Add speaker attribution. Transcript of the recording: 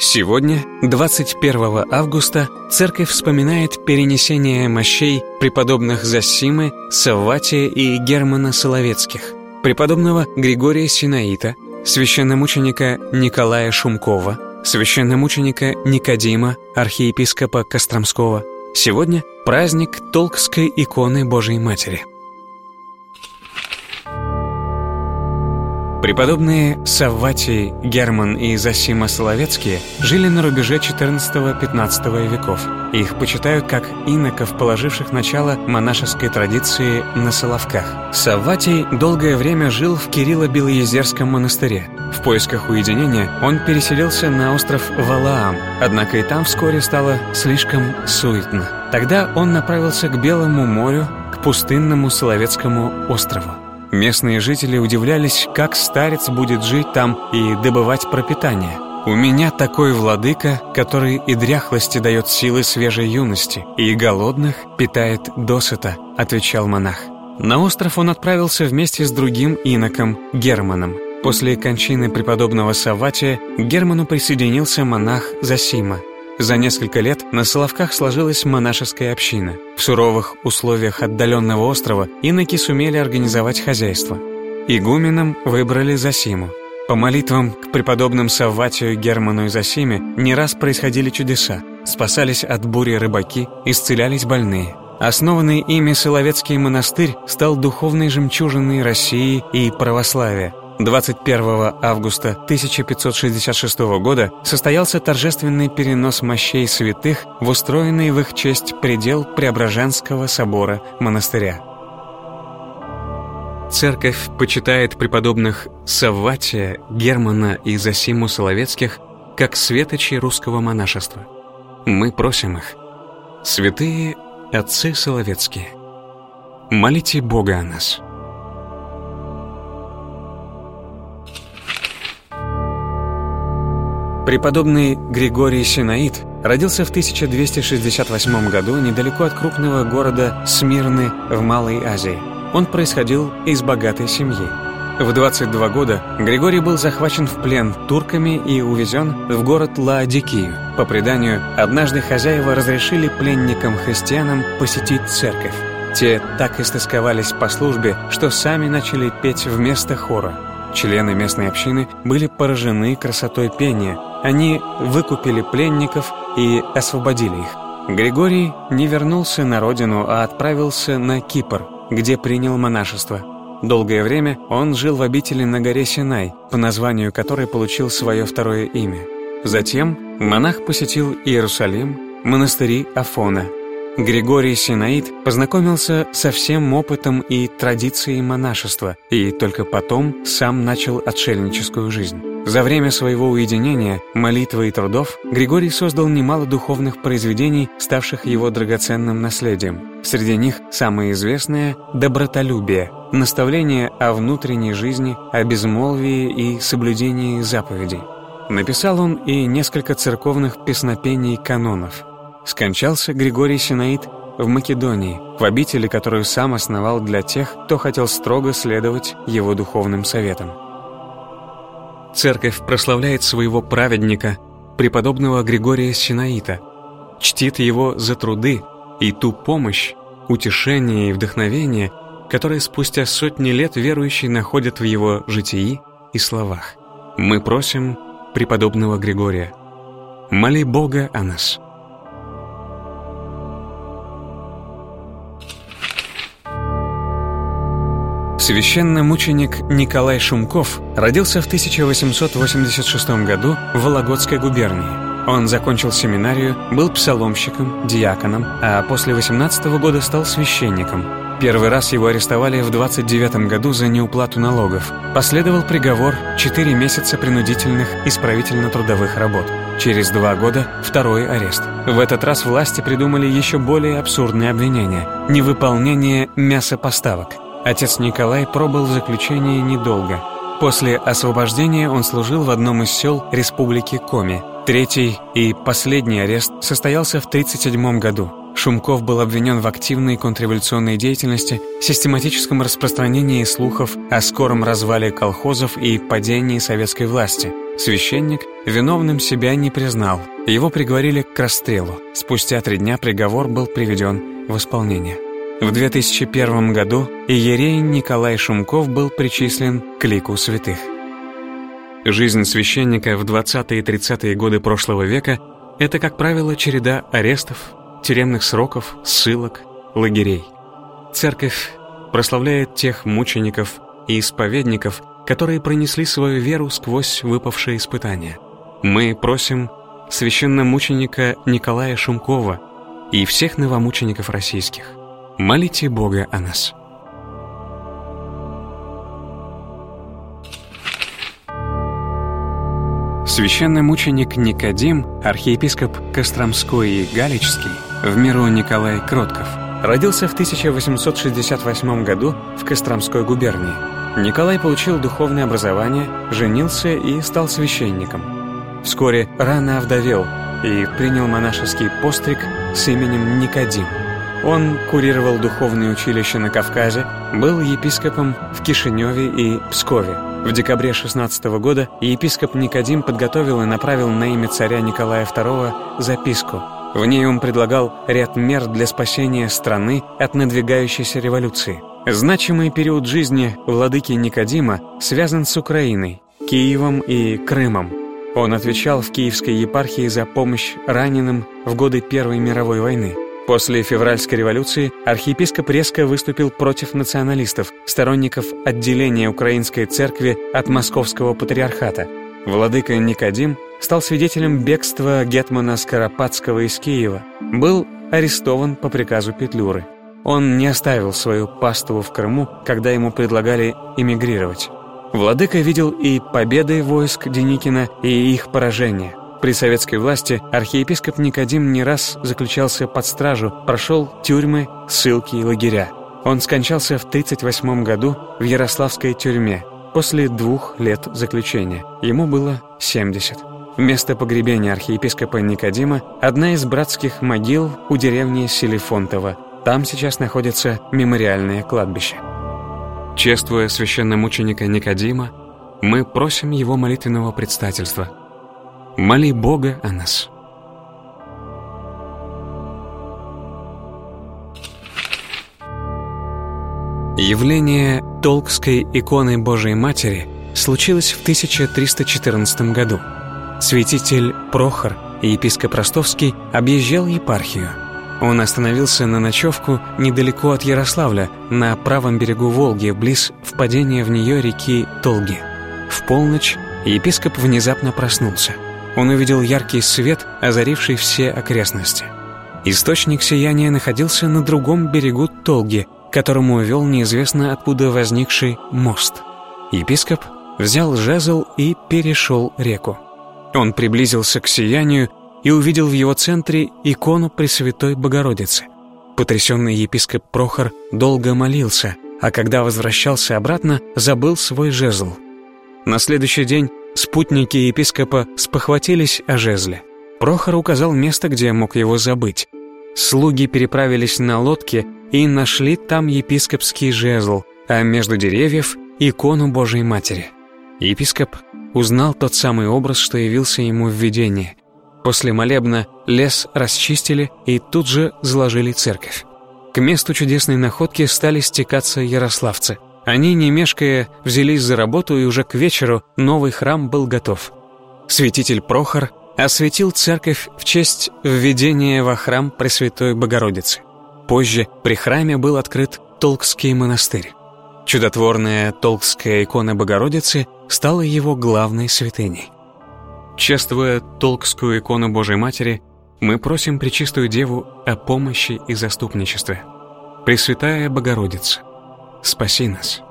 Speaker 1: Сегодня, 21 августа, Церковь вспоминает перенесение мощей преподобных Зосимы, Савватия и Германа Соловецких, преподобного Григория Синаита, священномученика Николая Шумкова, священномученика Никодима, архиепископа Костромского. Сегодня праздник Толкской иконы Божией Матери. Преподобные Савватий, Герман и Зосима Соловецкие жили на рубеже XIV-XV веков. Их почитают как иноков, положивших начало монашеской традиции на Соловках. Савватий долгое время жил в Кирилло-Белоезерском монастыре. В поисках уединения он переселился на остров Валаам, однако и там вскоре стало слишком суетно. Тогда он направился к Белому морю, к пустынному Соловецкому острову. Местные жители удивлялись, как старец будет жить там и добывать пропитание. «У меня такой владыка, который и дряхлости дает силы свежей юности, и голодных питает досыта», — отвечал монах. На остров он отправился вместе с другим иноком Германом. После кончины преподобного Савватия к Герману присоединился монах Зосима. За несколько лет на Соловках сложилась монашеская община. В суровых условиях отдаленного острова иноки сумели организовать хозяйство. Игуменом выбрали Зосиму. По молитвам к преподобным Савватию, Герману и Зосиме не раз происходили чудеса. Спасались от бури рыбаки, исцелялись больные. Основанный ими Соловецкий монастырь стал духовной жемчужиной России и православия. 21 августа 1566 года состоялся торжественный перенос мощей святых в устроенный в их честь предел Преображенского собора монастыря. Церковь почитает преподобных Савватия, Германа и Зосиму Соловецких как светочи русского монашества. Мы просим их: святые отцы Соловецкие, молите Бога о нас. Преподобный Григорий Синаит родился в 1268 году недалеко от крупного города Смирны в Малой Азии. Он происходил из богатой семьи. В 22 года Григорий был захвачен в плен турками и увезен в город Лаодикию. По преданию, однажды хозяева разрешили пленникам-христианам посетить церковь. Те так истосковались по службе, что сами начали петь вместо хора. Члены местной общины были поражены красотой пения. Они выкупили пленников и освободили их. Григорий не вернулся на родину, а отправился на Кипр, где принял монашество. Долгое время он жил в обители на горе Синай, по названию которой получил свое второе имя. Затем монах посетил Иерусалим, монастыри Афона. Григорий Синаит познакомился со всем опытом и традицией монашества и только потом сам начал отшельническую жизнь. За время своего уединения, молитвы и трудов Григорий создал немало духовных произведений, ставших его драгоценным наследием. Среди них самое известное — «Добротолюбие», наставление о внутренней жизни, о безмолвии и соблюдении заповедей. Написал он и несколько церковных песнопений-канонов. Скончался Григорий Синаит в Македонии, в обители, которую сам основал для тех, кто хотел строго следовать его духовным советам. Церковь прославляет своего праведника, преподобного Григория Синаита, чтит его за труды и ту помощь, утешение и вдохновение, которые спустя сотни лет верующие находят в его житии и словах. Мы просим преподобного Григория: моли Бога о нас. Священномученик Николай Шумков родился в 1886 году в Вологодской губернии. Он закончил семинарию, был псаломщиком, диаконом, а после 18 года стал священником. Первый раз его арестовали в 29 году за неуплату налогов. Последовал приговор 4 месяца принудительных исправительно-трудовых работ. Через 2 года второй арест. В этот раз власти придумали еще более абсурдные обвинения – невыполнение мясопоставок. Отец Николай пробыл в заключении недолго. После освобождения он служил в одном из сел Республики Коми. Третий и последний арест состоялся в 1937 году. Шумков был обвинен в активной контрреволюционной деятельности, систематическом распространении слухов о скором развале колхозов и падении советской власти. Священник виновным себя не признал. Его приговорили к расстрелу. Спустя 3 дня приговор был приведен в исполнение. В 2001 году иерей Николай Шумков был причислен к лику святых. Жизнь священника в 20-е и 30-е годы прошлого века – это, как правило, череда арестов, тюремных сроков, ссылок, лагерей. Церковь прославляет тех мучеников и исповедников, которые пронесли свою веру сквозь выпавшие испытания. Мы просим священномученика Николая Шумкова и всех новомучеников российских: молите Бога о нас. Священномученик Никодим, архиепископ Костромской и Галичский, в миру Николай Кротков, родился в 1868 году в Костромской губернии. Николай получил духовное образование, женился и стал священником. Вскоре рано овдовел и принял монашеский постриг с именем Никодим. Он курировал духовные училища на Кавказе, был епископом в Кишиневе и Пскове. В декабре 16 года епископ Никодим подготовил и направил на имя царя Николая II записку. В ней он предлагал ряд мер для спасения страны от надвигающейся революции. Значимый период жизни владыки Никодима связан с Украиной, Киевом и Крымом. Он отвечал в Киевской епархии за помощь раненым в годы Первой мировой войны. После февральской революции архиепископ резко выступил против националистов, сторонников отделения Украинской церкви от Московского патриархата. Владыка Никодим стал свидетелем бегства гетмана Скоропадского из Киева. Был арестован по приказу Петлюры. Он не оставил свою паству в Крыму, когда ему предлагали эмигрировать. Владыка видел и победы войск Деникина, и их поражение. При советской власти архиепископ Никодим не раз заключался под стражу, прошел тюрьмы, ссылки и лагеря. Он скончался в 1938 году в Ярославской тюрьме после 2 лет заключения. Ему было 70. Место погребения архиепископа Никодима – одна из братских могил у деревни Селифонтово. Там сейчас находится мемориальное кладбище. Чествуя священномученика Никодима, мы просим его молитвенного предстательства: моли Бога о нас. Явление Толкской иконы Божией Матери случилось в 1314 году. Святитель Прохор, епископ Ростовский, объезжал епархию. Он остановился на ночевку недалеко от Ярославля, на правом берегу Волги, близ впадения в нее реки Толги. В полночь епископ внезапно проснулся. Он увидел яркий свет, озаривший все окрестности. Источник сияния находился на другом берегу Толги, к которому вел неизвестно откуда возникший мост. Епископ взял жезл и перешел реку. Он приблизился к сиянию и увидел в его центре икону Пресвятой Богородицы. Потрясенный епископ Прохор долго молился, а когда возвращался обратно, забыл свой жезл. На следующий день спутники епископа спохватились о жезле. Прохор указал место, где мог его забыть. Слуги переправились на лодке и нашли там епископский жезл, а между деревьев — икону Божией Матери. Епископ узнал тот самый образ, что явился ему в видении. После молебна лес расчистили и тут же заложили церковь. К месту чудесной находки стали стекаться ярославцы. Они, не мешкая, взялись за работу, и уже к вечеру новый храм был готов. Святитель Прохор осветил церковь в честь введения во храм Пресвятой Богородицы. Позже при храме был открыт Толкский монастырь. Чудотворная Толкская икона Богородицы стала его главной святыней. Чествуя Толкскую икону Божией Матери, мы просим Пречистую Деву о помощи и заступничестве. Пресвятая Богородица, спаси нас.